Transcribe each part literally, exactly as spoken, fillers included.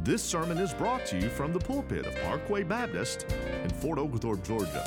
This sermon is brought to you from the pulpit of Parkway Baptist in Fort Oglethorpe, Georgia.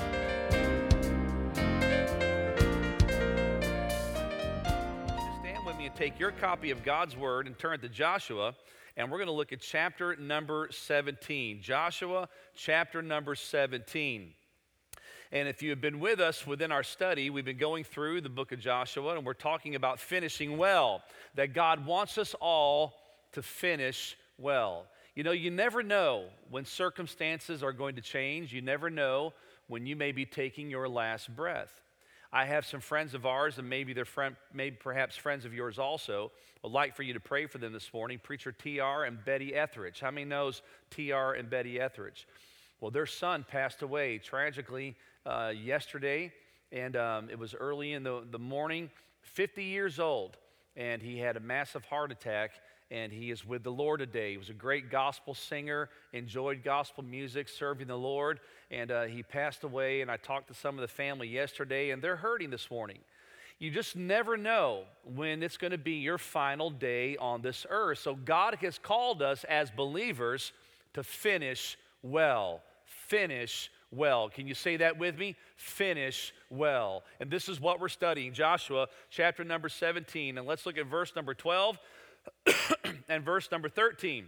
Stand with me and take your copy of God's Word and turn to Joshua, and we're going to look at chapter number seventeen. Joshua, chapter number seventeen. And if you have been with us within our study, we've been going through the book of Joshua, and we're talking about finishing well, that God wants us all to finish well. You know, you never know when circumstances are going to change. You never know when you may be taking your last breath. I have some friends of ours, and maybe they're friend, maybe perhaps friends of yours also. I'd like for you to pray for them this morning. Preacher T R and Betty Etheridge. How many knows T R and Betty Etheridge? Well, their son passed away tragically uh, yesterday, and um, it was early in the, the morning, fifty years old, and he had a massive heart attack, and he is with the Lord today. He was a great gospel singer, enjoyed gospel music, serving the Lord, and uh, he passed away, and I talked to some of the family yesterday, and they're hurting this morning. You just never know when it's going to be your final day on this earth. So God has called us as believers to finish well. Finish well. Can you say that with me? Finish well. And this is what we're studying, Joshua chapter number seventeen. And let's look at verse number twelve and verse number thirteen.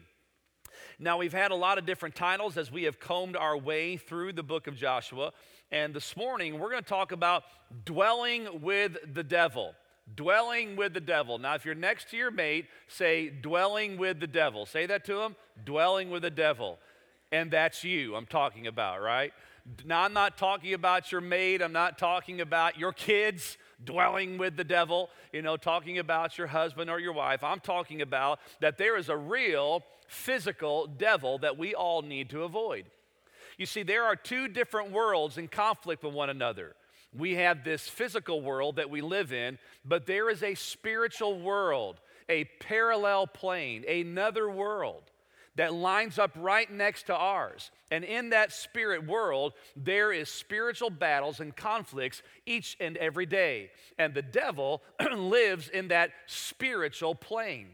Now, we've had a lot of different titles as we have combed our way through the book of Joshua. And this morning, we're going to talk about dwelling with the devil. Dwelling with the devil. Now, if you're next to your mate, say, dwelling with the devil. Say that to him, dwelling with the devil. And that's you I'm talking about, right? Now, I'm not talking about your mate. I'm not talking about your kids dwelling with the devil, you know, talking about your husband or your wife. I'm talking about that there is a real physical devil that we all need to avoid. You see, there are two different worlds in conflict with one another. We have this physical world that we live in, but there is a spiritual world, a parallel plane, another world that lines up right next to ours. And in that spirit world, there is spiritual battles and conflicts each and every day. And the devil lives in that spiritual plane.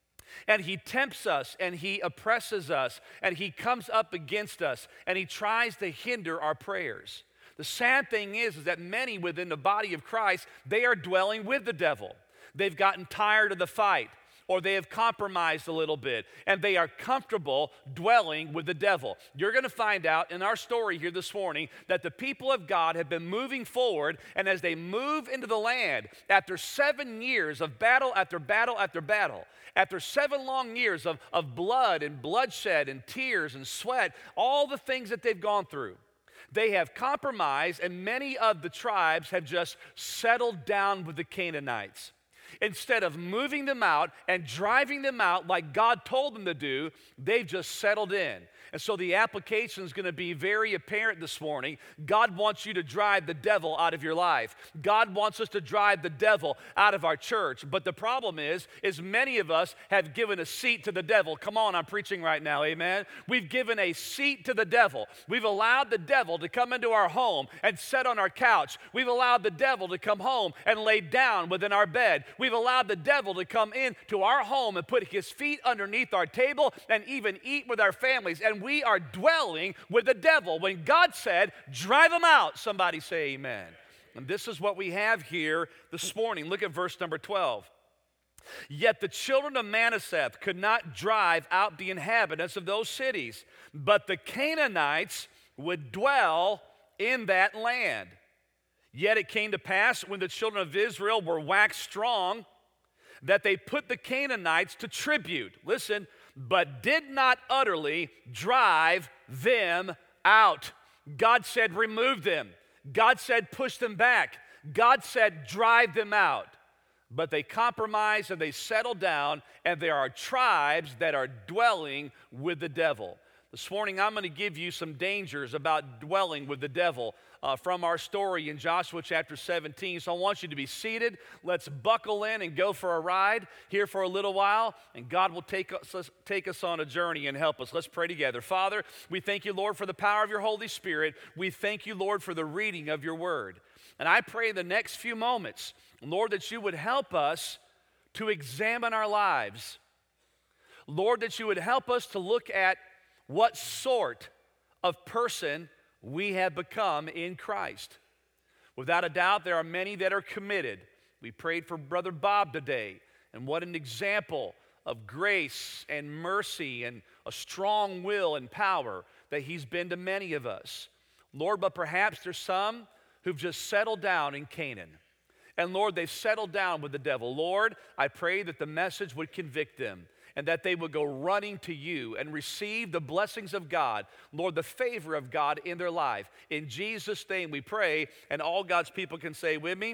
And he tempts us, and he oppresses us, and he comes up against us, and he tries to hinder our prayers. The sad thing is, is that many within the body of Christ, they are dwelling with the devil. They've gotten tired of the fight, or they have compromised a little bit, and they are comfortable dwelling with the devil. You're going to find out in our story here this morning that the people of God have been moving forward, and as they move into the land, after seven years of battle after battle after battle, after seven long years of, of blood and bloodshed and tears and sweat, all the things that they've gone through, they have compromised, and many of the tribes have just settled down with the Canaanites. Instead of moving them out and driving them out like God told them to do, they've just settled in. And so the application is going to be very apparent this morning. God wants you to drive the devil out of your life. God wants us to drive the devil out of our church. But the problem is, is many of us have given a seat to the devil. Come on, I'm preaching right now, amen? We've given a seat to the devil. We've allowed the devil to come into our home and sit on our couch. We've allowed the devil to come home and lay down within our bed. We've allowed the devil to come into our home and put his feet underneath our table and even eat with our families. And we are dwelling with the devil. When God said, drive him out, somebody say amen. And this is what we have here this morning. Look at verse number twelve. Yet the children of Manasseh could not drive out the inhabitants of those cities, but the Canaanites would dwell in that land. Yet it came to pass when the children of Israel were waxed strong that they put the Canaanites to tribute. Listen, but did not utterly drive them out. God said, remove them. God said, push them back. God said, drive them out. But they compromised and they settled down, and there are tribes that are dwelling with the devil. This morning, I'm going to give you some dangers about dwelling with the devil uh, from our story in Joshua chapter seventeen. So I want you to be seated. Let's buckle in and go for a ride here for a little while, and God will take us, take us on a journey and help us. Let's pray together. Father, we thank you, Lord, for the power of your Holy Spirit. We thank you, Lord, for the reading of your word. And I pray the next few moments, Lord, that you would help us to examine our lives. Lord, that you would help us to look at what sort of person we have become in Christ. Without a doubt, there are many that are committed. We prayed for Brother Bob today, and what an example of grace and mercy and a strong will and power that he's been to many of us. Lord, but perhaps there's some who've just settled down in Canaan. And Lord, they've settled down with the devil. Lord, I pray that the message would convict them and that they would go running to you and receive the blessings of God, Lord, the favor of God in their life. In Jesus' name we pray, and all God's people can say with me,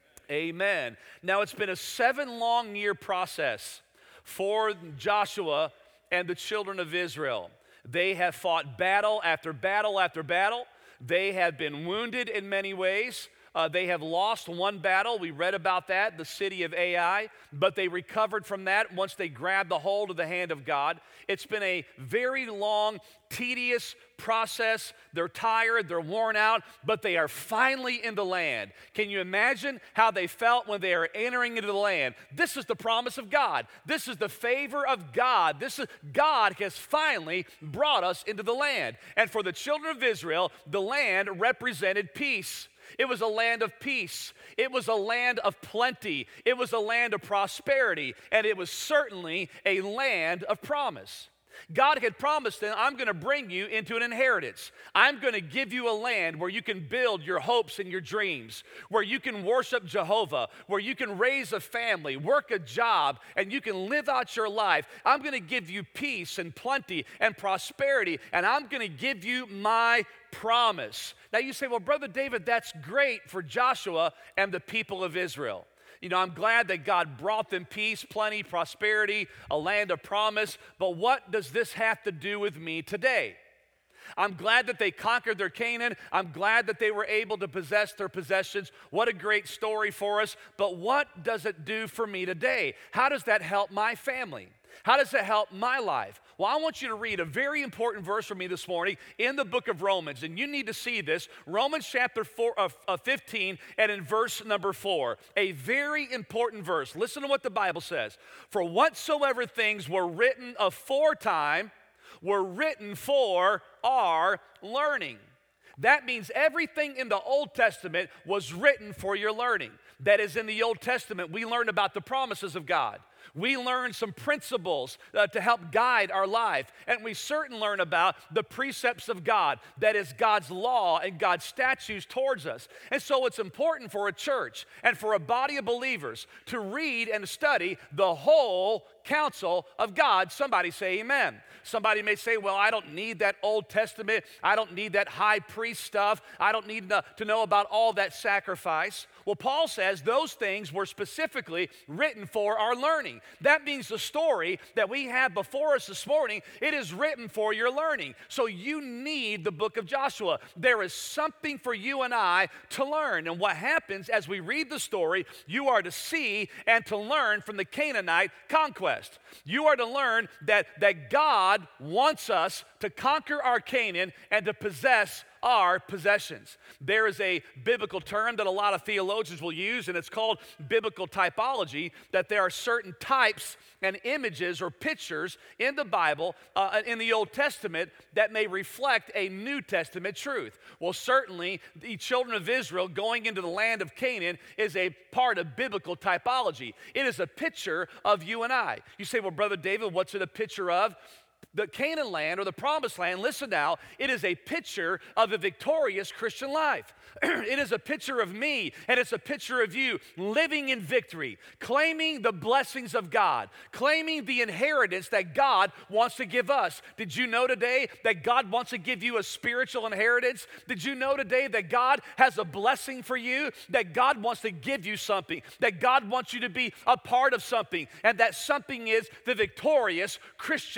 amen. Now, it's been a seven long year process for Joshua and the children of Israel. They have fought battle after battle after battle. They have been wounded in many ways. Uh, they have lost one battle. We read about that, the city of Ai, but they recovered from that once they grabbed the hold of the hand of God. It's been a very long, tedious process. They're tired, they're worn out, but they are finally in the land. Can you imagine how they felt when they are entering into the land? This is the promise of God. This is the favor of God. This is God has finally brought us into the land. And for the children of Israel, the land represented peace. It was a land of peace. It was a land of plenty. It was a land of prosperity. And it was certainly a land of promise. God had promised them, I'm going to bring you into an inheritance. I'm going to give you a land where you can build your hopes and your dreams, where you can worship Jehovah, where you can raise a family, work a job, and you can live out your life. I'm going to give you peace and plenty and prosperity, and I'm going to give you my promise. Now you say, well, Brother David, that's great for Joshua and the people of Israel. You know, I'm glad that God brought them peace, plenty, prosperity, a land of promise. But what does this have to do with me today? I'm glad that they conquered their Canaan. I'm glad that they were able to possess their possessions. What a great story for us. But what does it do for me today? How does that help my family? How does it help my life? Well, I want you to read a very important verse for me this morning in the book of Romans, and you need to see this. Romans chapter four, uh, uh, fifteen, and in verse number four, a very important verse. Listen to what the Bible says. For whatsoever things were written aforetime were written for our learning. That means everything in the Old Testament was written for your learning. That is, in the Old Testament, we learn about the promises of God. We learn some principles uh, to help guide our life. And we certainly learn about the precepts of God. That is God's law and God's statutes towards us. And so it's important for a church and for a body of believers to read and study the whole counsel of God. Somebody say amen. Somebody may say, well, I don't need that Old Testament. I don't need that high priest stuff. I don't need to know about all that sacrifice. Well, Paul says those things were specifically written for our learning. That means the story that we have before us this morning, it is written for your learning. So you need the book of Joshua. There is something for you and I to learn. And what happens as we read the story, you are to see and to learn from the Canaanite conquest. You are to learn that, that God wants us to conquer our Canaan and to possess our possessions. There is a biblical term that a lot of theologians will use, and it's called biblical typology, that there are certain types and images or pictures in the Bible, uh, in the Old Testament, that may reflect a New Testament truth. Well, certainly, the children of Israel going into the land of Canaan is a part of biblical typology. It is a picture of you and I. You say, well, Brother David, what's it a picture of? The Canaan land or the promised land, listen now, it is a picture of a victorious Christian life. It is a picture of me, and it's a picture of you living in victory, claiming the blessings of God, claiming the inheritance that God wants to give us. Did you know today that God wants to give you a spiritual inheritance? Did you know today that God has a blessing for you, that God wants to give you something, that God wants you to be a part of something, and that something is the victorious Christian life?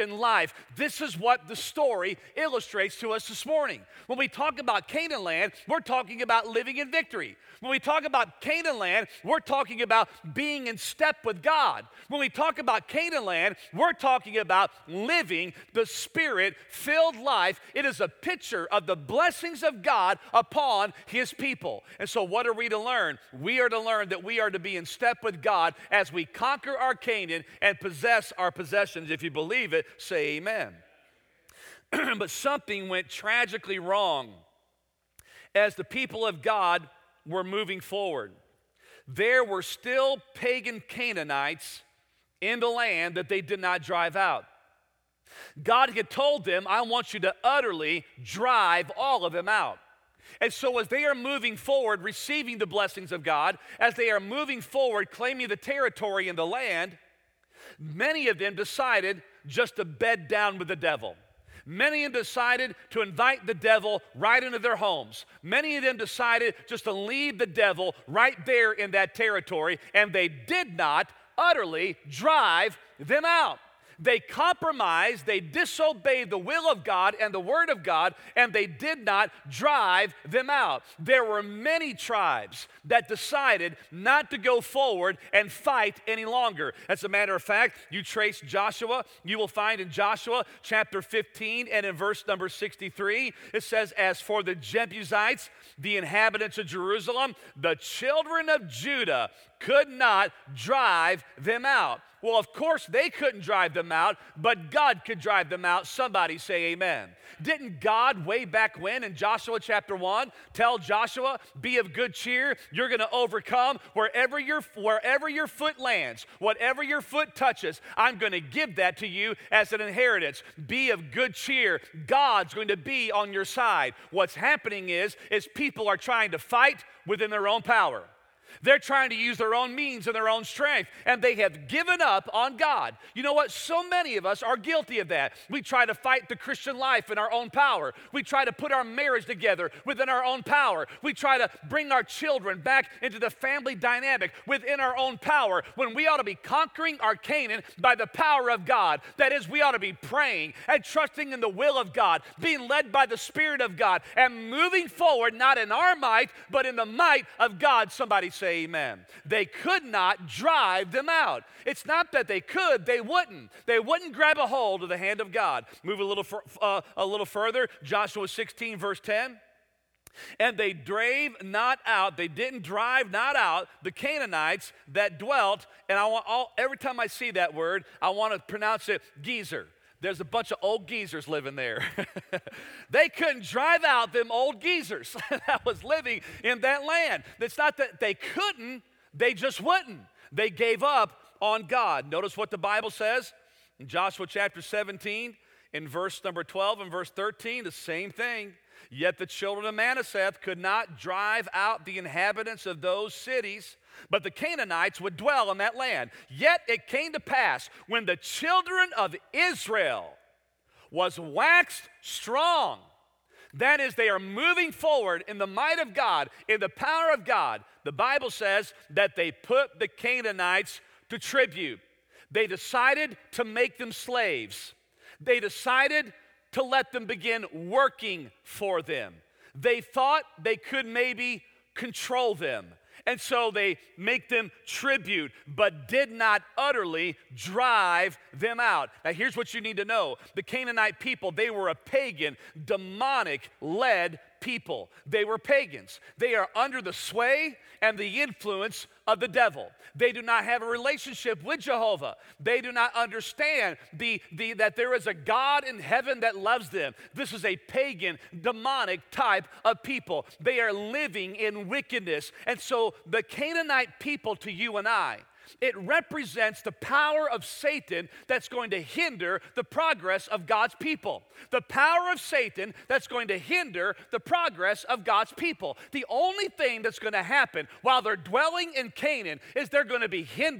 life, this is what the story illustrates to us this morning. When we talk about Canaan land, we're talking about living in victory. When we talk about Canaan land, we're talking about being in step with God. When we talk about Canaan land, we're talking about living the Spirit-filled life. It is a picture of the blessings of God upon His people. And so what are we to learn? We are to learn that we are to be in step with God as we conquer our Canaan and possess our possessions. If you believe it, say amen. But something went tragically wrong as the people of God were moving forward. There were still pagan Canaanites in the land that they did not drive out. God had told them, I want you to utterly drive all of them out. And so as they are moving forward, receiving the blessings of God, as they are moving forward, claiming the territory in the land, many of them decided just to bed down with the devil. Many of them decided to invite the devil right into their homes. Many of them decided just to leave the devil right there in that territory, and they did not utterly drive them out. They compromised, they disobeyed the will of God and the word of God, and they did not drive them out. There were many tribes that decided not to go forward and fight any longer. As a matter of fact, you trace Joshua, you will find in Joshua chapter fifteen and in verse number sixty-three, it says, as for the Jebusites, the inhabitants of Jerusalem, the children of Judah could not drive them out. Well, of course, they couldn't drive them out, but God could drive them out. Somebody say amen. Didn't God way back when in Joshua chapter one tell Joshua, be of good cheer, you're going to overcome wherever your, wherever your foot lands, whatever your foot touches, I'm going to give that to you as an inheritance. Be of good cheer. God's going to be on your side. What's happening is, is people are trying to fight within their own power. They're trying to use their own means and their own strength, and they have given up on God. You know what? So many of us are guilty of that. We try to fight the Christian life in our own power. We try to put our marriage together within our own power. We try to bring our children back into the family dynamic within our own power, when we ought to be conquering our Canaan by the power of God. That is, we ought to be praying and trusting in the will of God, being led by the Spirit of God, and moving forward, not in our might, but in the might of God. Somebody say amen. They could not drive them out. It's not that they could, they wouldn't. They wouldn't grab a hold of the hand of God. Move a little, uh, a little further, Joshua sixteen, verse ten. And they drave not out, they didn't drive not out the Canaanites that dwelt, and I want all, every time I see that word, I want to pronounce it geezer. There's a bunch of old geezers living there. They couldn't drive out them old geezers that was living in that land. It's not that they couldn't, they just wouldn't. They gave up on God. Notice what the Bible says in Joshua chapter seventeen, in verse number twelve and verse thirteen, the same thing. Yet the children of Manasseh could not drive out the inhabitants of those cities, but the Canaanites would dwell in that land. Yet it came to pass, when the children of Israel was waxed strong, that is, they are moving forward in the might of God, in the power of God, the Bible says that they put the Canaanites to tribute. They decided to make them slaves. They decided to let them begin working for them. They thought they could maybe control them. And so they make them tribute, but did not utterly drive them out. Now here's what you need to know. The Canaanite people, they were a pagan, demonic-led people. They were pagans. They are under the sway and the influence of the devil. They do not have a relationship with Jehovah. They do not understand the, the, that there is a God in heaven that loves them. This is a pagan, demonic type of people. They are living in wickedness. And so the Canaanite people, to you and I, it represents the power of Satan that's going to hinder the progress of God's people. The power of Satan that's going to hinder the progress of God's people. The only thing that's going to happen while they're dwelling in Canaan is they're going to be hindered.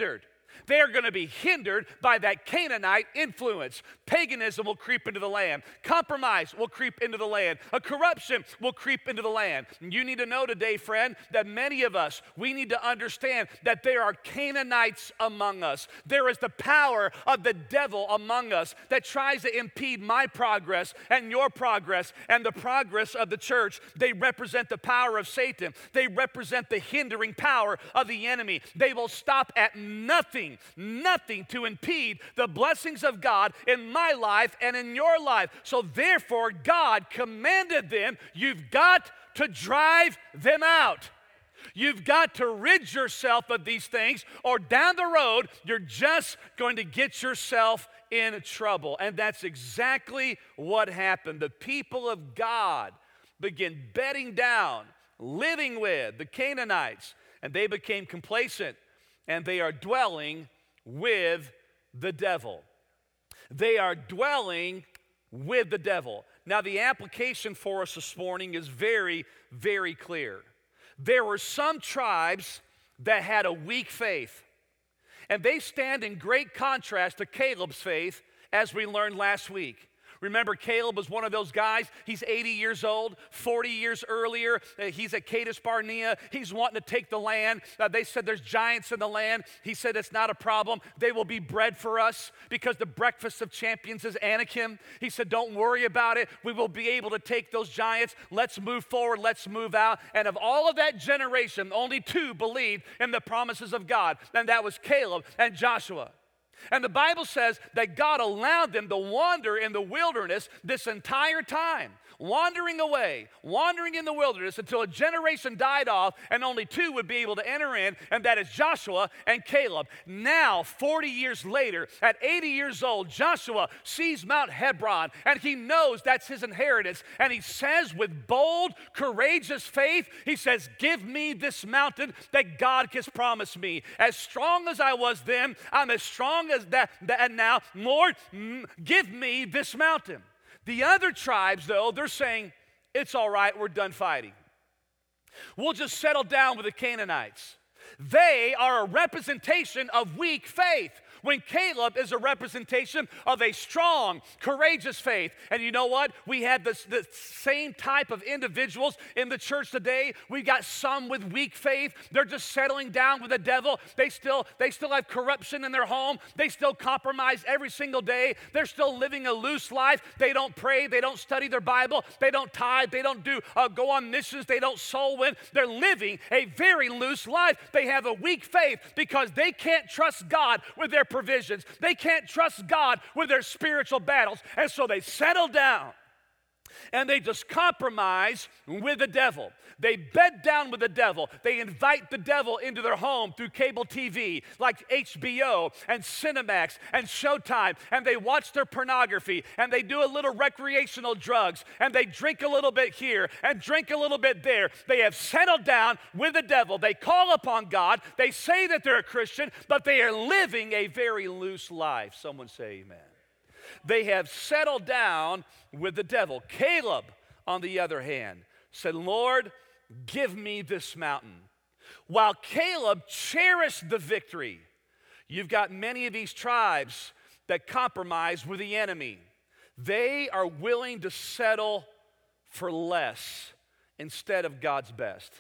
They are going to be hindered by that Canaanite influence. Paganism will creep into the land. Compromise will creep into the land. A corruption will creep into the land. And you need to know today, friend, that many of us, we need to understand that there are Canaanites among us. There is the power of the devil among us that tries to impede my progress and your progress and the progress of the church. They represent the power of Satan. They represent the hindering power of the enemy. They will stop at nothing, nothing to impede the blessings of God in my life and in your life. So therefore, God commanded them, you've got to drive them out. You've got to rid yourself of these things, or down the road, you're just going to get yourself in trouble. And that's exactly what happened. The people of God began bedding down, living with the Canaanites, and they became complacent, and they are dwelling with the devil. They are dwelling with the devil. Now, the application for us this morning is very, very clear. There were some tribes that had a weak faith, and they stand in great contrast to Caleb's faith, as we learned last week. Remember, Caleb was one of those guys. He's eighty years old. forty years earlier, uh, he's at Kadesh Barnea. He's wanting to take the land. Uh, they said there's giants in the land. He said it's not a problem. They will be bread for us because the breakfast of champions is Anakim. He said, don't worry about it. We will be able to take those giants. Let's move forward. Let's move out. And of all of that generation, only two believed in the promises of God, and that was Caleb and Joshua. And the Bible says that God allowed them to wander in the wilderness this entire time, wandering away, wandering in the wilderness until a generation died off and only two would be able to enter in, and that is Joshua and Caleb. Now, forty years later, at eighty years old, Joshua sees Mount Hebron, and he knows that's his inheritance, and he says with bold, courageous faith, he says, give me this mountain that God has promised me. As strong as I was then, I'm as strong as that, that now. Lord, mm, give me this mountain. The other tribes, though, they're saying, it's all right, we're done fighting. We'll just settle down with the Canaanites. They are a representation of weak faith, when Caleb is a representation of a strong, courageous faith. And you know what? We have this, the same type of individuals in the church today. We've got some with weak faith. They're just settling down with the devil. They still, they still have corruption in their home. They still compromise every single day. They're still living a loose life. They don't pray. They don't study their Bible. They don't tithe. They don't do uh, go on missions. They don't soul win. They're living a very loose life. They have a weak faith because they can't trust God with their provisions. They can't trust God with their spiritual battles. And so they settle down and they just compromise with the devil. They bed down with the devil. They invite the devil into their home through cable T V like H B O and Cinemax and Showtime, and they watch their pornography, and they do a little recreational drugs, and they drink a little bit here and drink a little bit there. They have settled down with the devil. They call upon God. They say that they're a Christian, but they are living a very loose life. Someone say amen. They have settled down with the devil. Caleb, on the other hand, said, Lord, give me this mountain. While Caleb cherished the victory, you've got many of these tribes that compromise with the enemy. They are willing to settle for less instead of God's best.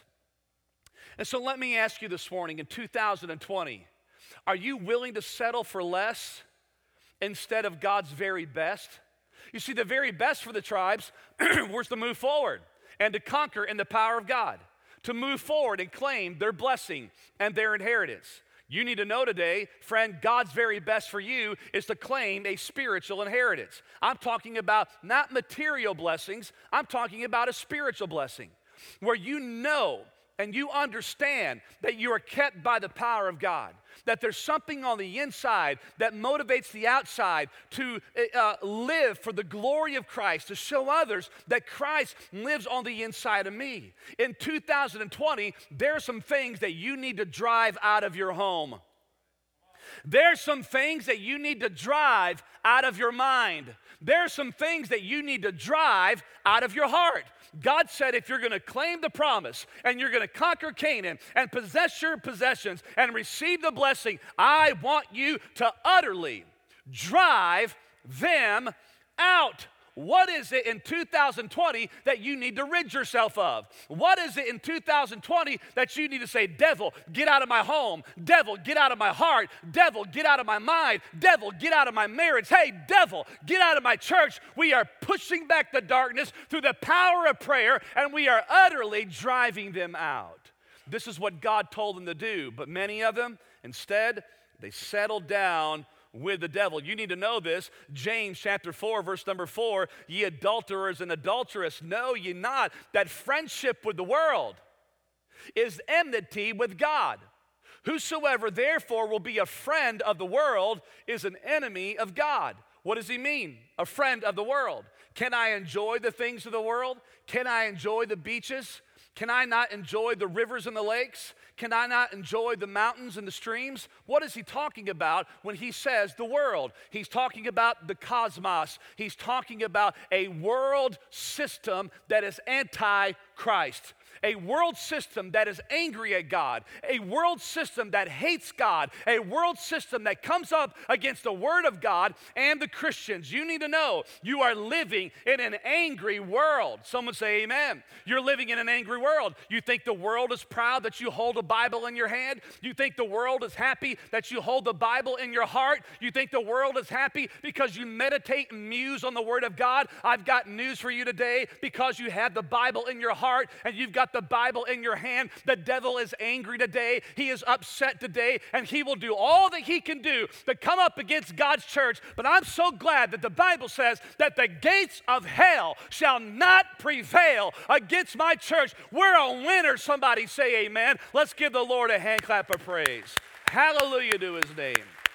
And so let me ask you this morning, in two thousand twenty, are you willing to settle for less instead of God's very best? You see, the very best for the tribes was to move forward and to conquer in the power of God, to move forward and claim their blessing and their inheritance. You need to know today, friend, God's very best for you is to claim a spiritual inheritance. I'm talking about not material blessings, I'm talking about a spiritual blessing where you know and you understand that you are kept by the power of God, that there's something on the inside that motivates the outside to uh, live for the glory of Christ, to show others that Christ lives on the inside of me. In two thousand twenty, there are some things that you need to drive out of your home. There's some things that you need to drive out of your mind. There's some things that you need to drive out of your heart. God said if you're going to claim the promise and you're going to conquer Canaan and possess your possessions and receive the blessing, I want you to utterly drive them out. What is it in two thousand twenty that you need to rid yourself of? What is it in two thousand twenty that you need to say, devil, get out of my home. Devil, get out of my heart. Devil, get out of my mind. Devil, get out of my marriage. Hey, devil, get out of my church. We are pushing back the darkness through the power of prayer, and we are utterly driving them out. This is what God told them to do, but many of them, instead, they settled down with the devil. You need to know this. James chapter four, verse number four, ye adulterers and adulteress, know ye not that friendship with the world is enmity with God. Whosoever therefore will be a friend of the world is an enemy of God. What does he mean? A friend of the world. Can I enjoy the things of the world? Can I enjoy the beaches? Can I not enjoy the rivers and the lakes? Can I not enjoy the mountains and the streams? What is he talking about when he says the world? He's talking about the cosmos. He's talking about a world system that is anti-Christ. A world system that is angry at God, a world system that hates God, a world system that comes up against the Word of God and the Christians. You need to know you are living in an angry world. Someone say amen. You're living in an angry world. You think the world is proud that you hold a Bible in your hand? You think the world is happy that you hold the Bible in your heart? You think the world is happy because you meditate and muse on the Word of God? I've got news for you today. Because you have the Bible in your heart and you've got the Bible in your hand, the devil is angry today. He is upset today, and he will do all that he can do to come up against God's church. But I'm so glad that the Bible says that the gates of hell shall not prevail against my church. We're a winner. Somebody say amen. Let's give the Lord a hand clap of praise. Hallelujah to his name.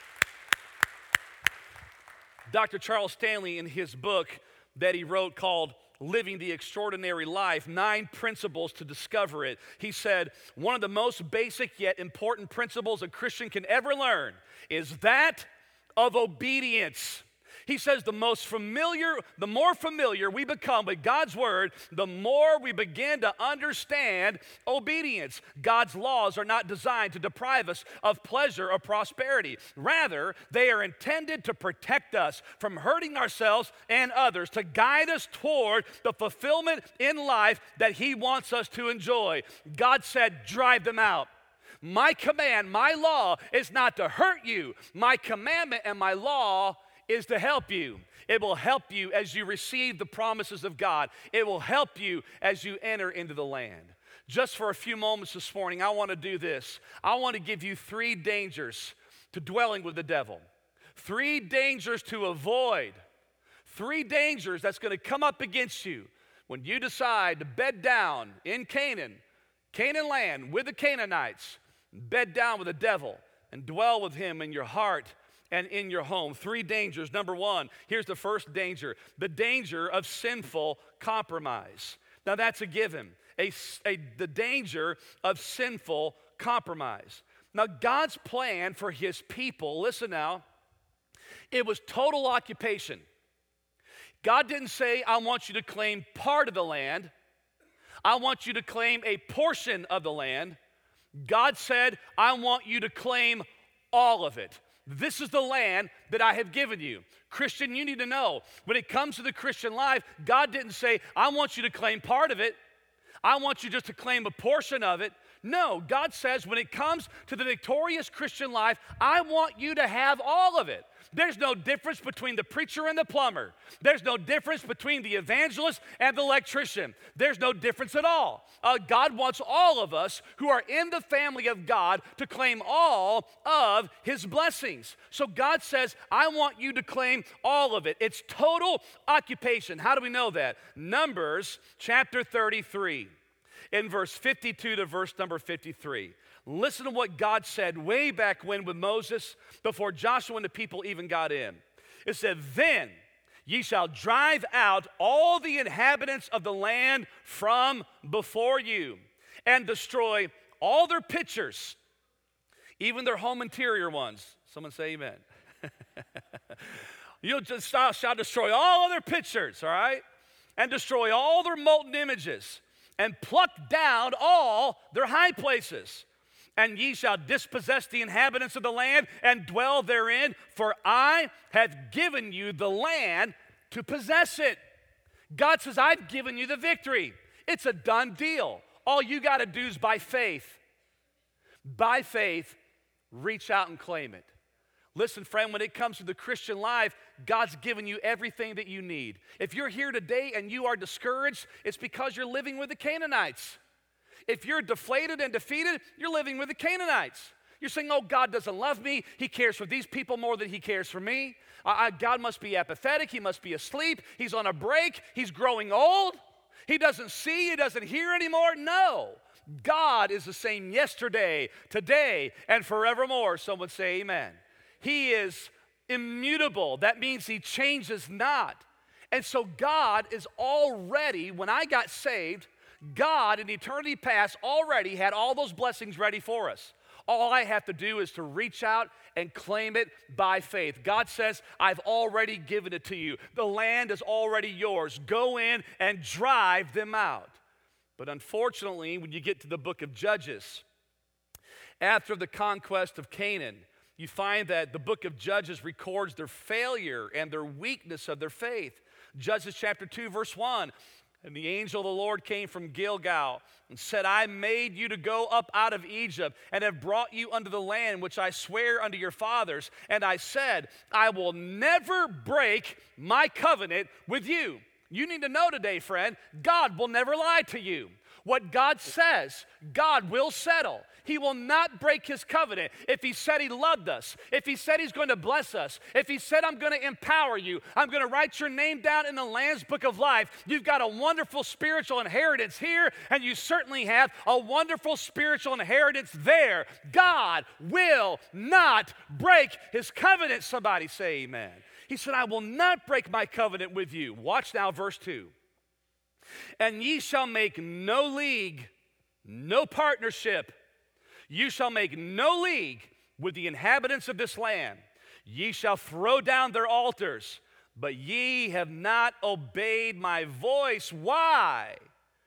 Doctor Charles Stanley, in his book that he wrote called Living the Extraordinary Life, Nine Principles to Discover It, he said, one of the most basic yet important principles a Christian can ever learn is that of obedience. He says the most familiar, the more familiar we become with God's Word, the more we begin to understand obedience. God's laws are not designed to deprive us of pleasure or prosperity. Rather, they are intended to protect us from hurting ourselves and others, to guide us toward the fulfillment in life that He wants us to enjoy. God said, drive them out. My command, my law is not to hurt you. My commandment and my law is to help you. It will help you as you receive the promises of God. It will help you as you enter into the land. Just for a few moments this morning, I want to do this. I want to give you three dangers to dwelling with the devil. Three dangers to avoid. Three dangers that's going to come up against you when you decide to bed down in Canaan, Canaan land with the Canaanites, bed down with the devil and dwell with him in your heart and in your home. Three dangers. Number one, here's the first danger, the danger of sinful compromise. Now that's a given, a, a, the danger of sinful compromise. Now God's plan for His people, listen now, it was total occupation. God didn't say, I want you to claim part of the land. I want you to claim a portion of the land. God said, I want you to claim all of it. This is the land that I have given you. Christian, you need to know, when it comes to the Christian life, God didn't say, I want you to claim part of it. I want you just to claim a portion of it. No, God says when it comes to the victorious Christian life, I want you to have all of it. There's no difference between the preacher and the plumber. There's no difference between the evangelist and the electrician. There's no difference at all. Uh, God wants all of us who are in the family of God to claim all of His blessings. So God says, I want you to claim all of it. It's total occupation. How do we know that? Numbers chapter thirty-three, in verse fifty-two to verse number fifty-three. Listen to what God said way back when with Moses, before Joshua and the people even got in. It said, then ye shall drive out all the inhabitants of the land from before you, and destroy all their pitchers, even their home interior ones. Someone say amen. You'll just shall, shall destroy all other pictures, all right? And destroy all their molten images, and pluck down all their high places. And ye shall dispossess the inhabitants of the land, and dwell therein, for I have given you the land to possess it. God says, I've given you the victory. It's a done deal. All you got to do is by faith. By faith, reach out and claim it. Listen, friend, when it comes to the Christian life, God's given you everything that you need. If you're here today and you are discouraged, it's because you're living with the Canaanites. If you're deflated and defeated, you're living with the Canaanites. You're saying, oh, God doesn't love me. He cares for these people more than he cares for me. I, I, God must be apathetic. He must be asleep. He's on a break. He's growing old. He doesn't see. He doesn't hear anymore. No. God is the same yesterday, today, and forevermore. Someone say amen. He is immutable. That means he changes not. And so God is already, when I got saved, God in eternity past already had all those blessings ready for us. All I have to do is to reach out and claim it by faith. God says, I've already given it to you. The land is already yours. Go in and drive them out. But unfortunately, when you get to the book of Judges, after the conquest of Canaan, you find that the book of Judges records their failure and their weakness of their faith. Judges chapter two, verse one, and the angel of the Lord came from Gilgal and said, I made you to go up out of Egypt and have brought you unto the land which I swear unto your fathers. And I said, I will never break my covenant with you. You need to know today, friend, God will never lie to you. What God says, God will settle. He will not break his covenant. If he said he loved us, if he said he's going to bless us, if he said I'm going to empower you, I'm going to write your name down in the Lamb's Book of Life, you've got a wonderful spiritual inheritance here, and you certainly have a wonderful spiritual inheritance there. God will not break his covenant. Somebody say amen. He said, I will not break my covenant with you. Watch now verse two. And ye shall make no league, no partnership. You shall make no league with the inhabitants of this land. Ye shall throw down their altars, but ye have not obeyed my voice. Why?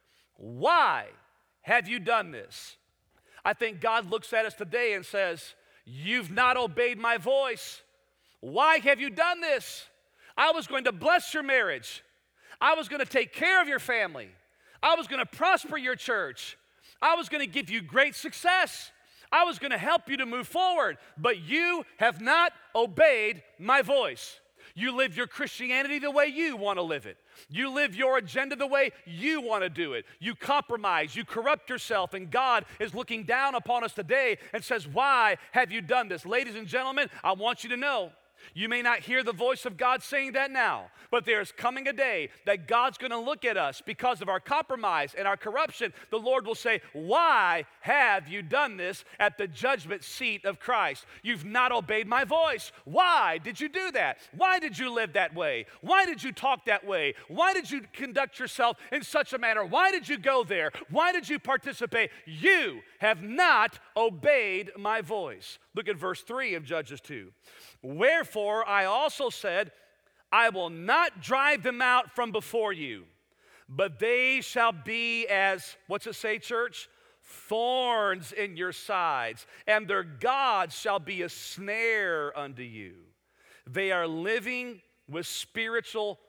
Why have you done this? I think God looks at us today and says, you've not obeyed my voice. Why have you done this? I was going to bless your marriage. I was going to take care of your family. I was going to prosper your church. I was going to give you great success. I was going to help you to move forward. But you have not obeyed my voice. You live your Christianity the way you want to live it. You live your agenda the way you want to do it. You compromise, you corrupt yourself, and God is looking down upon us today and says, why have you done this? Ladies and gentlemen, I want you to know, you may not hear the voice of God saying that now, but there's coming a day that God's going to look at us because of our compromise and our corruption. The Lord will say, why have you done this at the judgment seat of Christ? You've not obeyed my voice. Why did you do that? Why did you live that way? Why did you talk that way? Why did you conduct yourself in such a manner? Why did you go there? Why did you participate? You have not obeyed my voice. Look at verse three of Judges two. Wherefore I also said, I will not drive them out from before you, but they shall be as, what's it say, church? Thorns in your sides, and their gods shall be a snare unto you. They are living with spiritual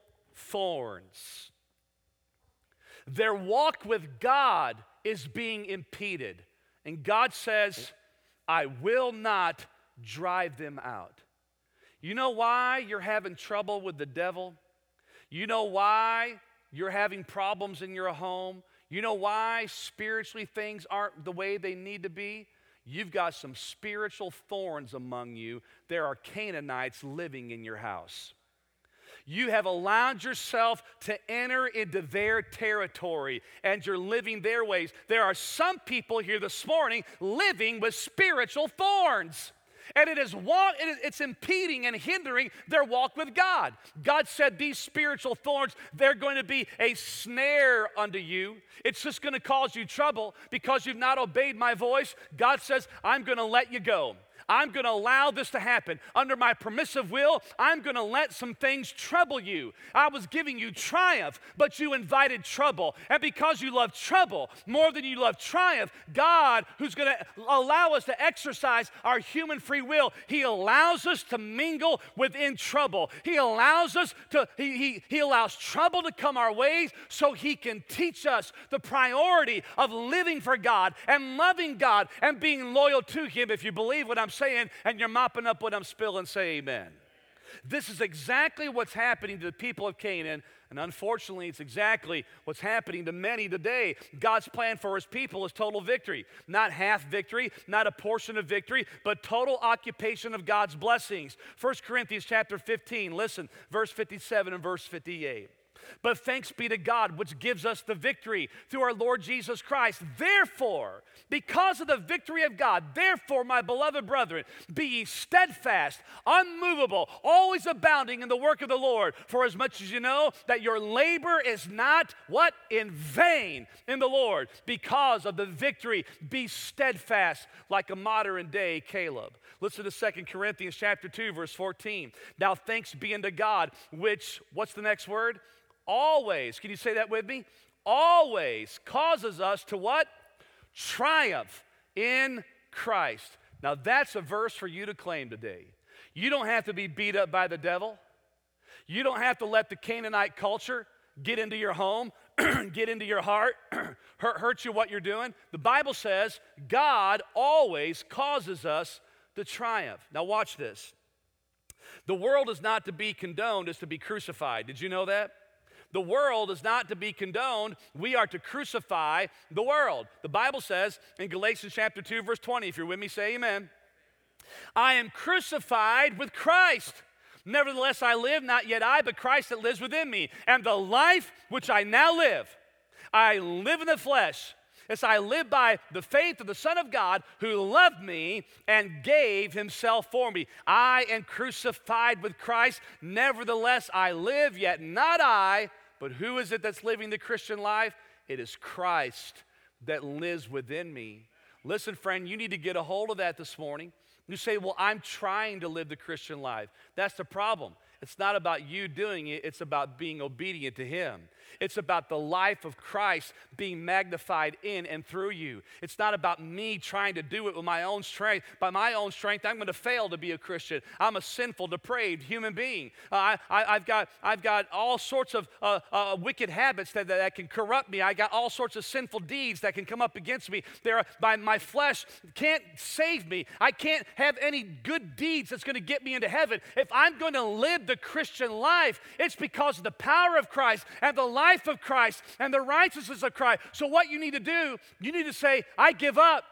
thorns. Their walk with God is being impeded. And God says, I will not drive them out. You know why you're having trouble with the devil? You know why you're having problems in your home? You know why spiritually things aren't the way they need to be? You've got some spiritual thorns among you. There are Canaanites living in your house. You have allowed yourself to enter into their territory, and you're living their ways. There are some people here this morning living with spiritual thorns. And it is walk, it is, it's impeding and hindering their walk with God. God said these spiritual thorns, they're going to be a snare unto you. It's just going to cause you trouble because you've not obeyed my voice. God says, I'm going to let you go. I'm going to allow this to happen. Under my permissive will, I'm going to let some things trouble you. I was giving you triumph, but you invited trouble. And because you love trouble more than you love triumph, God, who's going to allow us to exercise our human free will, He allows us to mingle within trouble. He allows us to, He, he, he allows trouble to come our ways so He can teach us the priority of living for God and loving God and being loyal to Him. If you believe what I'm saying and you're mopping up what I'm spilling, say amen. This is exactly what's happening to the people of Canaan, and unfortunately, it's exactly what's happening to many today. God's plan for His people is total victory. Not half victory, not a portion of victory, but total occupation of God's blessings. First Corinthians chapter fifteen, listen, verse fifty-seven and verse fifty-eight. But thanks be to God, which gives us the victory through our Lord Jesus Christ. Therefore, because of the victory of God, therefore, my beloved brethren, be ye steadfast, unmovable, always abounding in the work of the Lord. For as much as you know that your labor is not, what? In vain in the Lord. Because of the victory, be steadfast like a modern day Caleb. Listen to Second Corinthians chapter two, verse fourteen. Now thanks be unto God, which, what's the next word? Always, can you say that with me? Always causes us to what? Triumph in Christ. Now that's a verse for you to claim today. You don't have to be beat up by the devil. You don't have to let the Canaanite culture get into your home, get into your heart, hurt, hurt you what you're doing. The Bible says God always causes us to triumph. Now watch this. The world is not to be condoned, it's to be crucified. Did you know that? The world is not to be condoned. We are to crucify the world. The Bible says in Galatians chapter two, verse twenty, if you're with me, say amen. I am crucified with Christ. Nevertheless, I live, not yet I, but Christ that lives within me. And the life which I now live, I live in the flesh. As I live by the faith of the Son of God who loved me and gave Himself for me. I am crucified with Christ. Nevertheless, I live, yet not I. But who is it that's living the Christian life? It is Christ that lives within me. Listen, friend, you need to get a hold of that this morning. You say, well, I'm trying to live the Christian life. That's the problem. It's not about you doing it. It's about being obedient to Him. It's about the life of Christ being magnified in and through you. It's not about me trying to do it with my own strength. By my own strength, I'm going to fail to be a Christian. I'm a sinful, depraved human being. Uh, I, I, I've, got, I've got all sorts of uh, uh, wicked habits that, that, that can corrupt me. I got all sorts of sinful deeds that can come up against me. There, by my flesh can't save me. I can't have any good deeds that's going to get me into heaven. If I'm going to live the Christian life, it's because of the power of Christ and the life of Christ and the righteousness of Christ. So what you need to do, you need to say, I give up.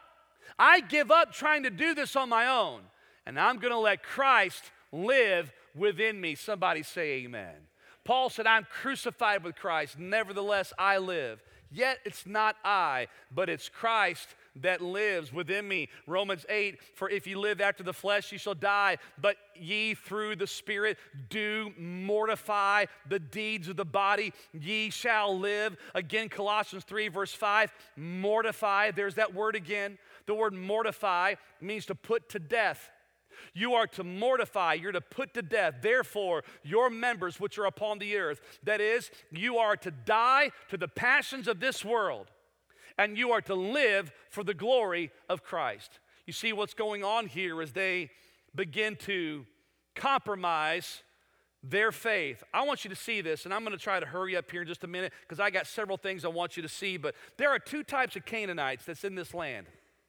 I give up trying to do this on my own, and I'm going to let Christ live within me. Somebody say amen. Paul said, I'm crucified with Christ. Nevertheless, I live. Yet it's not I, but it's Christ that lives within me. Romans eight, for if ye live after the flesh, ye shall die, but ye through the Spirit do mortify the deeds of the body, ye shall live. Again, Colossians three, verse five, mortify. There's that word again. The word mortify means to put to death. You are to mortify, you're to put to death, therefore, your members which are upon the earth. That is, you are to die to the passions of this world, and you are to live for the glory of Christ. You see what's going on here as they begin to compromise their faith. I want you to see this, and I'm going to try to hurry up here in just a minute because I got several things I want you to see, but there are two types of Canaanites that's in this land,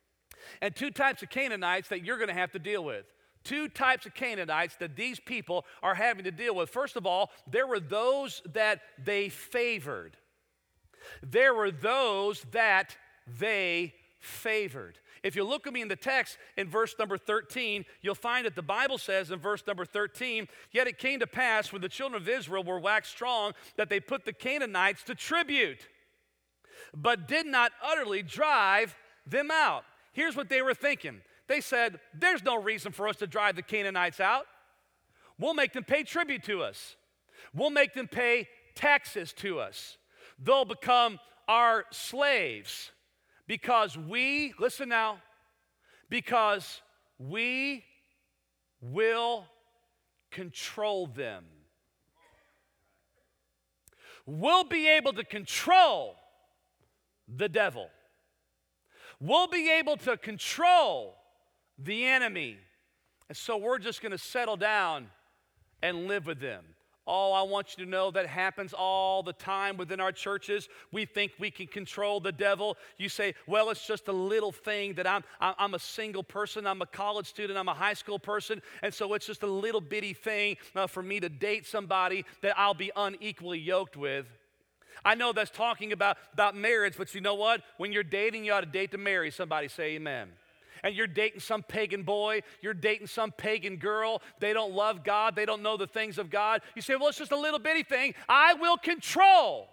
and two types of Canaanites that you're going to have to deal with. Two types of Canaanites that these people are having to deal with. First of all, there were those that they favored. There were those that they favored. If you look at me in the text in verse number thirteen, you'll find that the Bible says in verse number thirteen, yet it came to pass when the children of Israel were waxed strong that they put the Canaanites to tribute, but did not utterly drive them out. Here's what they were thinking. They said, there's no reason for us to drive the Canaanites out. We'll make them pay tribute to us. We'll make them pay taxes to us. They'll become our slaves because we, listen now, because we will control them. We'll be able to control the devil. We'll be able to control the enemy. And so we're just going to settle down and live with them. Oh, I want you to know that happens all the time within our churches. We think we can control the devil. You say, well, it's just a little thing that I'm, I'm a single person. I'm a college student. I'm a high school person. And so it's just a little bitty thing uh, for me to date somebody that I'll be unequally yoked with. I know that's talking about, about marriage, but you know what? When you're dating, you ought to date to marry. Somebody say amen. And you're dating some pagan boy, you're dating some pagan girl, they don't love God, they don't know the things of God. You say, well, it's just a little bitty thing. I will control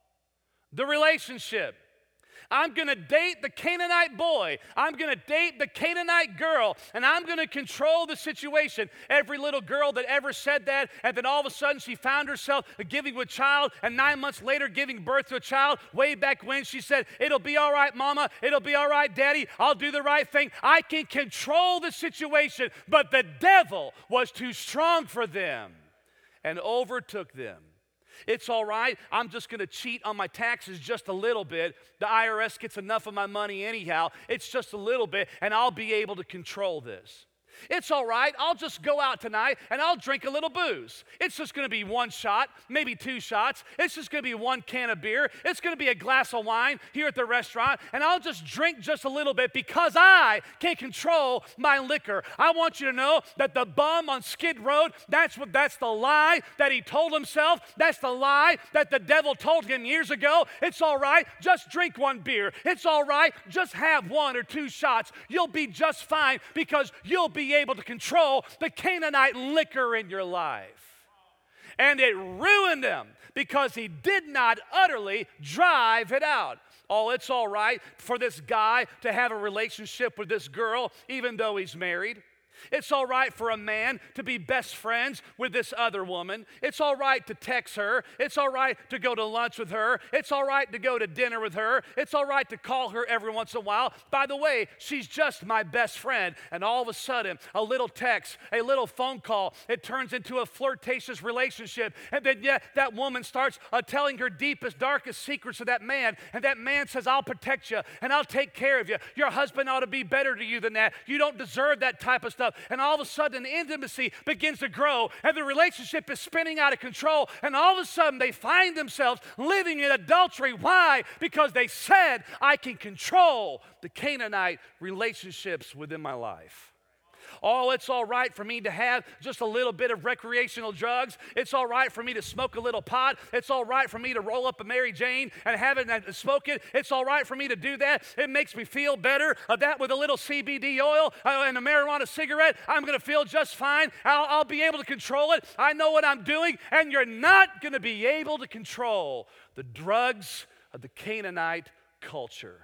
the relationship. I'm going to date the Canaanite boy. I'm going to date the Canaanite girl, and I'm going to control the situation. Every little girl that ever said that, and then all of a sudden she found herself giving with child, and nine months later giving birth to a child, way back when she said, it'll be all right, Mama. It'll be all right, Daddy. I'll do the right thing. I can control the situation, but the devil was too strong for them and overtook them. It's all right. I'm just going to cheat on my taxes just a little bit. The I R S gets enough of my money anyhow. It's just a little bit, and I'll be able to control this. It's all right. I'll just go out tonight and I'll drink a little booze. It's just going to be one shot, maybe two shots. It's just going to be one can of beer. It's going to be a glass of wine here at the restaurant, and I'll just drink just a little bit because I can control my liquor. I want you to know that the bum on Skid Road, that's what that's the lie that he told himself. That's the lie that the devil told him years ago. It's all right. Just drink one beer. It's all right. Just have one or two shots. You'll be just fine because you'll be able to control the Canaanite liquor in your life. And it ruined him because he did not utterly drive it out. Oh, it's all right for this guy to have a relationship with this girl even though he's married. It's all right for a man to be best friends with this other woman. It's all right to text her. It's all right to go to lunch with her. It's all right to go to dinner with her. It's all right to call her every once in a while. By the way, she's just my best friend. And all of a sudden, a little text, a little phone call, it turns into a flirtatious relationship. And then yeah, that woman starts uh, telling her deepest, darkest secrets to that man. And that man says, I'll protect you and I'll take care of you. Your husband ought to be better to you than that. You don't deserve that type of stuff. And all of a sudden, intimacy begins to grow, and the relationship is spinning out of control, and all of a sudden, they find themselves living in adultery. Why? Because they said, I can control the Canaanite relationships within my life. Oh, it's all right for me to have just a little bit of recreational drugs. It's all right for me to smoke a little pot. It's all right for me to roll up a Mary Jane and have it and smoke it. It's all right for me to do that. It makes me feel better. Uh, that with a little C B D oil uh, and a marijuana cigarette, I'm going to feel just fine. I'll, I'll be able to control it. I know what I'm doing, and you're not going to be able to control the drugs of the Canaanite culture.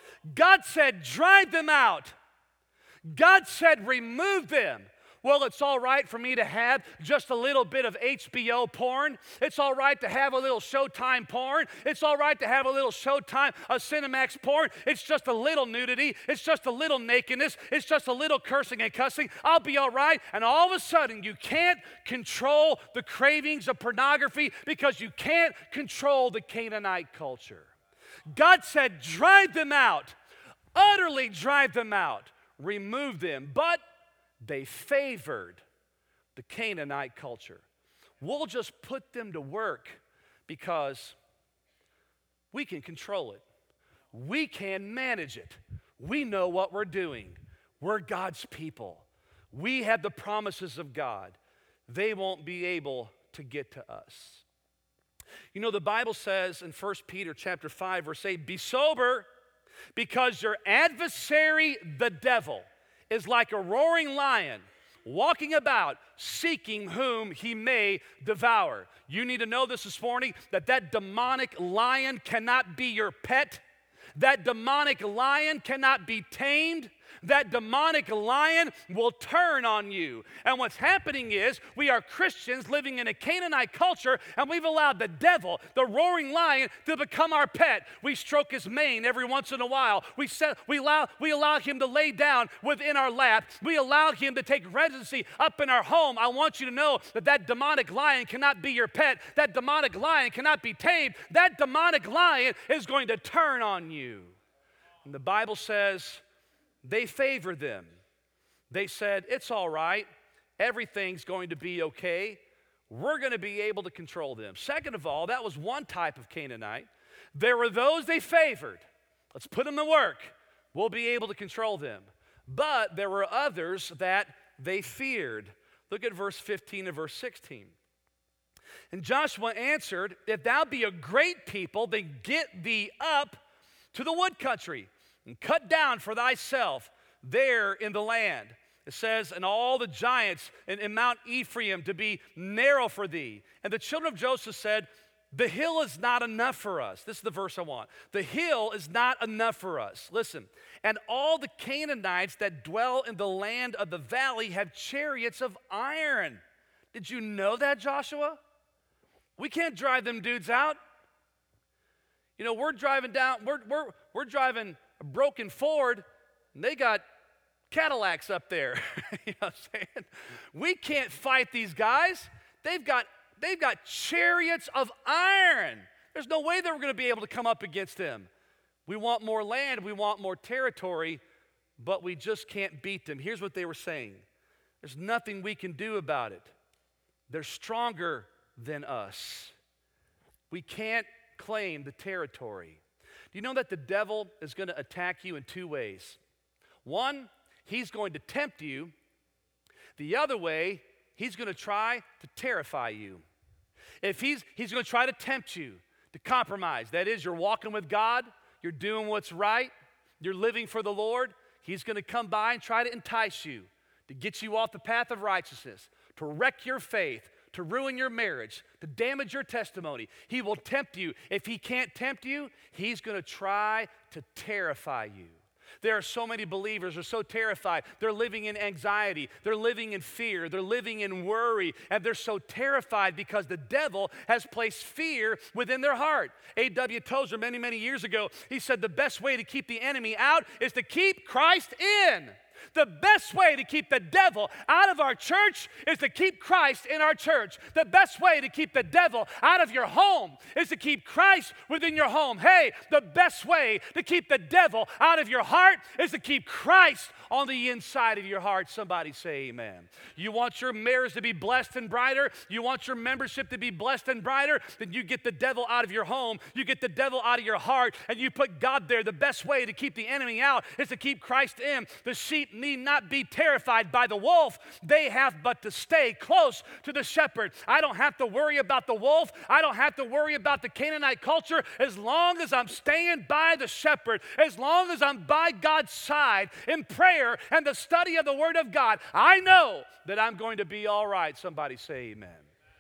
God said, drive them out. God said, remove them. Well, it's all right for me to have just a little bit of H B O porn. It's all right to have a little Showtime porn. It's all right to have a little Showtime, a Cinemax porn. It's just a little nudity. It's just a little nakedness. It's just a little cursing and cussing. I'll be all right. And all of a sudden, you can't control the cravings of pornography because you can't control the Canaanite culture. God said, drive them out. Utterly drive them out. Remove them, but they favored the Canaanite culture. We'll just put them to work because we can control it. We can manage it. We know what we're doing. We're God's people. We have the promises of God. They won't be able to get to us. You know, the Bible says in First Peter chapter five, verse eight, be sober, because your adversary, the devil, is like a roaring lion, walking about, seeking whom he may devour. You need to know this this morning, that that demonic lion cannot be your pet. That demonic lion cannot be tamed. that demonic lion will turn on you. And what's happening is we are Christians living in a Canaanite culture, and we've allowed the devil, the roaring lion, to become our pet. We stroke his mane every once in a while. We, set, we, allow, we allow him to lay down within our lap. We allow him to take residency up in our home. I want you to know that that demonic lion cannot be your pet. That demonic lion cannot be tamed. That demonic lion is going to turn on you. And the Bible says they favored them. They said, it's all right. Everything's going to be okay. We're going to be able to control them. Second of all, that was one type of Canaanite. There were those they favored. Let's put them to work. We'll be able to control them. But there were others that they feared. Look at verse fifteen and verse sixteen. And Joshua answered, if thou be a great people, then get thee up to the wood country and cut down for thyself there in the land. It says, and all the giants in, in Mount Ephraim to be narrow for thee. And the children of Joseph said, the hill is not enough for us. This is the verse I want. The hill is not enough for us. Listen, and all the Canaanites that dwell in the land of the valley have chariots of iron. Did you know that, Joshua? We can't drive them dudes out. You know, we're driving down, we're, we're, we're driving a broken Ford, and they got Cadillacs up there. You know what I'm saying? We can't fight these guys. They've got, they've got chariots of iron. There's no way that we're going to be able to come up against them. We want more land, we want more territory, but we just can't beat them. Here's what they were saying. There's nothing we can do about it. They're stronger than us. We can't claim the territory. Do you know that the devil is going to attack you in two ways? One, he's going to tempt you. The other way, he's going to try to terrify you. If he's, he's going to try to tempt you to compromise, that is, you're walking with God, you're doing what's right, you're living for the Lord, he's going to come by and try to entice you, to get you off the path of righteousness, to wreck your faith, to ruin your marriage, to damage your testimony. He will tempt you. If he can't tempt you, he's going to try to terrify you. There are so many believers who are so terrified. They're living in anxiety. They're living in fear. They're living in worry. And they're so terrified because the devil has placed fear within their heart. A W Tozer, many, many years ago, he said the best way to keep the enemy out is to keep Christ in. The best way to keep the devil out of our church is to keep Christ in our church. The best way to keep the devil out of your home is to keep Christ within your home. Hey, the best way to keep the devil out of your heart is to keep Christ on the inside of your heart. Somebody say amen. You want your marriage to be blessed and brighter? You want your membership to be blessed and brighter? Then you get the devil out of your home. You get the devil out of your heart, and you put God there. The best way to keep the enemy out is to keep Christ in. The sheep need not be terrified by the wolf. They have but to stay close to the shepherd. I don't have to worry about the wolf. I don't have to worry about the Canaanite culture as long as I'm staying by the shepherd, as long as I'm by God's side in prayer and the study of the Word of God. I know that I'm going to be all right. Somebody say amen.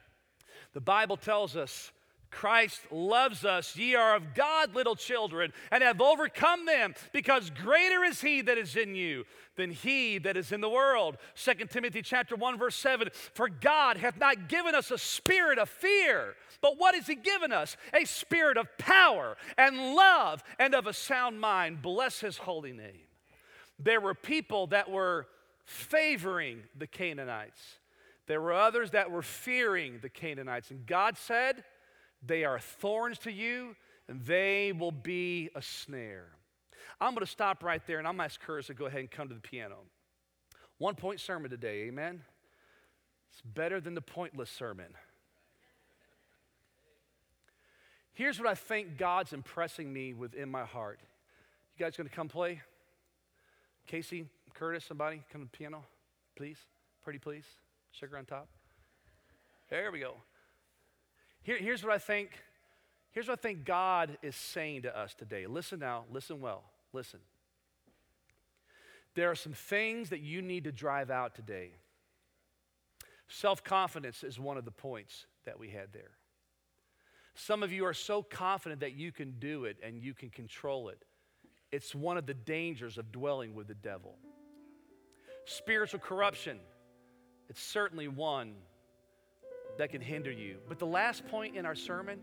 The Bible tells us Christ loves us. Ye are of God, little children, and have overcome them, because greater is he that is in you than he that is in the world. Second Timothy chapter one, verse seven, for God hath not given us a spirit of fear, but what has he given us? A spirit of power and love and of a sound mind. Bless his holy name. There were people that were favoring the Canaanites. There were others that were fearing the Canaanites. And God said, they are thorns to you, and they will be a snare. I'm going to stop right there, and I'm going to ask Curtis to go ahead and come to the piano. One-point sermon today, amen? It's better than the pointless sermon. Here's what I think God's impressing me within my heart. You guys going to come play? Casey, Curtis, somebody, come to the piano, please. Pretty please. Sugar on top. There we go. Here, here's what I think, here's what I think God is saying to us today. Listen now, listen well, listen. There are some things that you need to drive out today. Self-confidence is one of the points that we had there. Some of you are so confident that you can do it and you can control it. It's one of the dangers of dwelling with the devil. Spiritual corruption, it's certainly one that can hinder you. But the last point in our sermon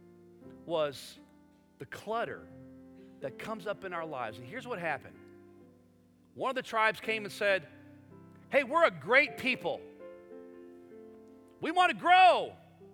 was the clutter that comes up in our lives. And here's what happened. One of the tribes came and said, hey, we're a great people. We want to grow.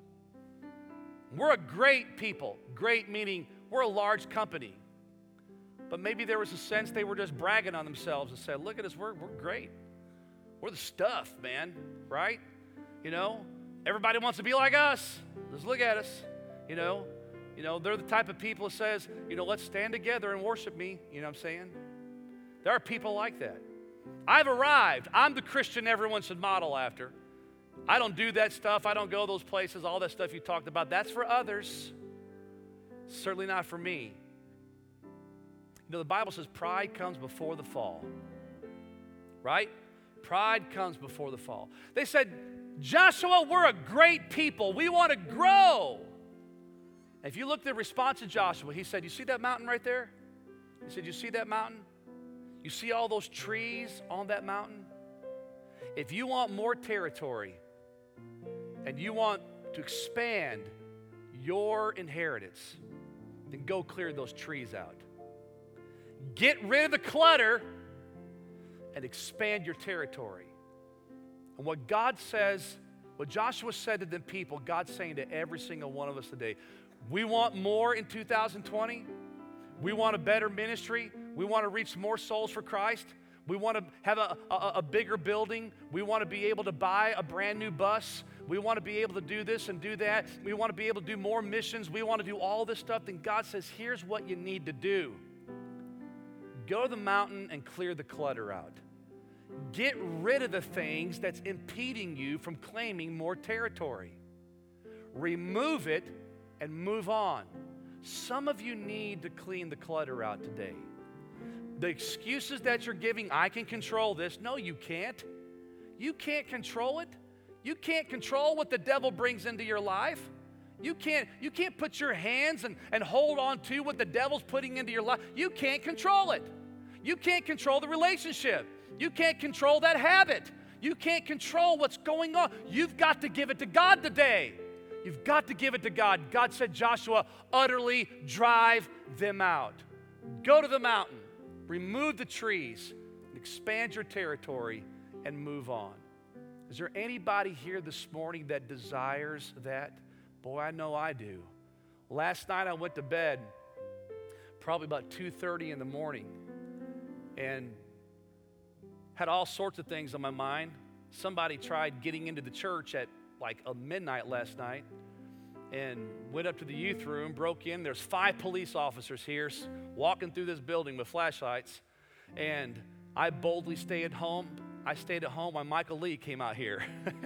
We're a great people. Great meaning we're a large company. But maybe there was a sense they were just bragging on themselves and said, look at us, we're, we're great. We're the stuff, man, right? You know, everybody wants to be like us. Just look at us, you know. You know, they're the type of people that says, you know, let's stand together and worship me. You know what I'm saying? There are people like that. I've arrived. I'm the Christian everyone should model after. I don't do that stuff. I don't go those places, all that stuff you talked about. That's for others. Certainly not for me. You know, the Bible says pride comes before the fall. Right? Pride comes before the fall. They said, Joshua, we're a great people. We want to grow. If you look at the response of Joshua, he said, you see that mountain right there? He said, you see that mountain? You see all those trees on that mountain? If you want more territory and you want to expand your inheritance, then go clear those trees out. Get rid of the clutter and expand your territory. And what God says, what Joshua said to the people, God's saying to every single one of us today, we want more in two thousand twenty. We want a better ministry. We want to reach more souls for Christ. We want to have a, a, a bigger building. We want to be able to buy a brand new bus. We want to be able to do this and do that. We want to be able to do more missions. We want to do all this stuff. Then God says, here's what you need to do. Go to the mountain and clear the clutter out. Get rid of the things that's impeding you from claiming more territory. Remove it and move on. Some of you need to clean the clutter out today. The excuses that you're giving, I can control this. No, you can't. You can't control it. You can't control what the devil brings into your life. You can't, you can't put your hands and, and hold on to what the devil's putting into your life. You can't control it. You can't control the relationship. You can't control that habit. You can't control what's going on. You've got to give it to God today. You've got to give it to God. God said, Joshua, utterly drive them out. Go to the mountain, remove the trees, expand your territory, and move on. Is there anybody here this morning that desires that? Boy, I know I do. Last night I went to bed probably about two thirty in the morning and had all sorts of things on my mind. Somebody tried getting into the church at like a midnight last night and went up to the youth room, broke in. There's five police officers here walking through this building with flashlights. And I boldly stayed at home. I stayed at home while Michael Lee came out here.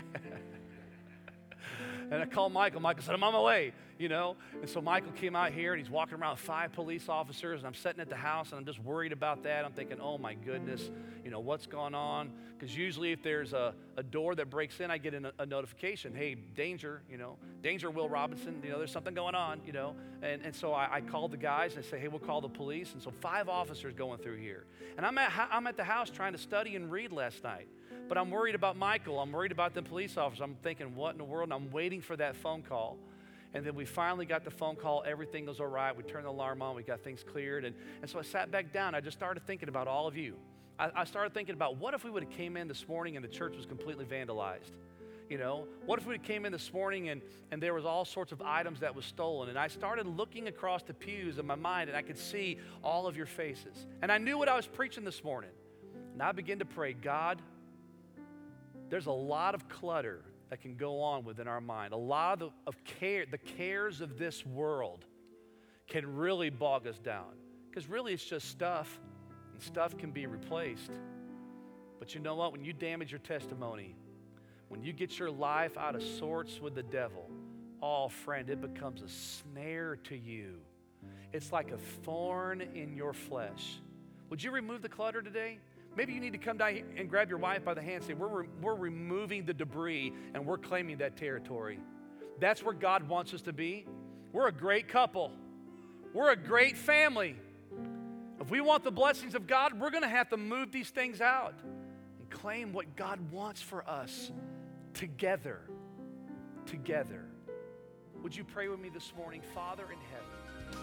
And I called Michael. Michael said, I'm on my way, you know. And so Michael came out here, and he's walking around with five police officers, and I'm sitting at the house, and I'm just worried about that. I'm thinking, oh, my goodness, you know, what's going on? Because usually if there's a, a door that breaks in, I get a, a notification, hey, danger, you know, danger, Will Robinson, you know, there's something going on, you know. And, and so I, I called the guys, and I say, hey, we'll call the police. And so five officers going through here. And I'm at, I'm at the house trying to study and read last night. But I'm worried about Michael. I'm worried about the police officer. I'm thinking, what in the world? And I'm waiting for that phone call. And then we finally got the phone call. Everything was all right. We turned the alarm on. We got things cleared. And, and so I sat back down. I just started thinking about all of you. I, I started thinking about what if we would have came in this morning and the church was completely vandalized? You know, what if we came in this morning and, and there was all sorts of items that was stolen? And I started looking across the pews in my mind, and I could see all of your faces. And I knew what I was preaching this morning. And I began to pray, God, there's a lot of clutter that can go on within our mind. A lot of, the, of care, the cares of this world can really bog us down. Because really it's just stuff, and stuff can be replaced. But you know what? When you damage your testimony, when you get your life out of sorts with the devil, oh, friend, it becomes a snare to you. It's like a thorn in your flesh. Would you remove the clutter today? Maybe you need to come down here and grab your wife by the hand and say, we're, re- we're removing the debris and we're claiming that territory. That's where God wants us to be. We're a great couple. We're a great family. If If we want the blessings of God, we're going to have to move these things out and claim what God wants for us together. Together. Would you pray with me this morning? Father in heaven,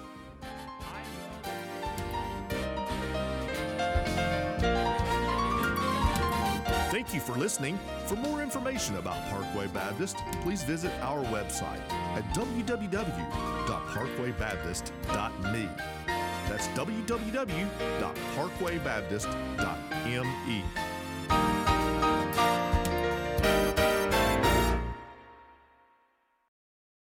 I Thank you for listening. For more information about Parkway Baptist, please visit our website at w w w dot parkway baptist dot m e. That's w w w dot parkway baptist dot m e.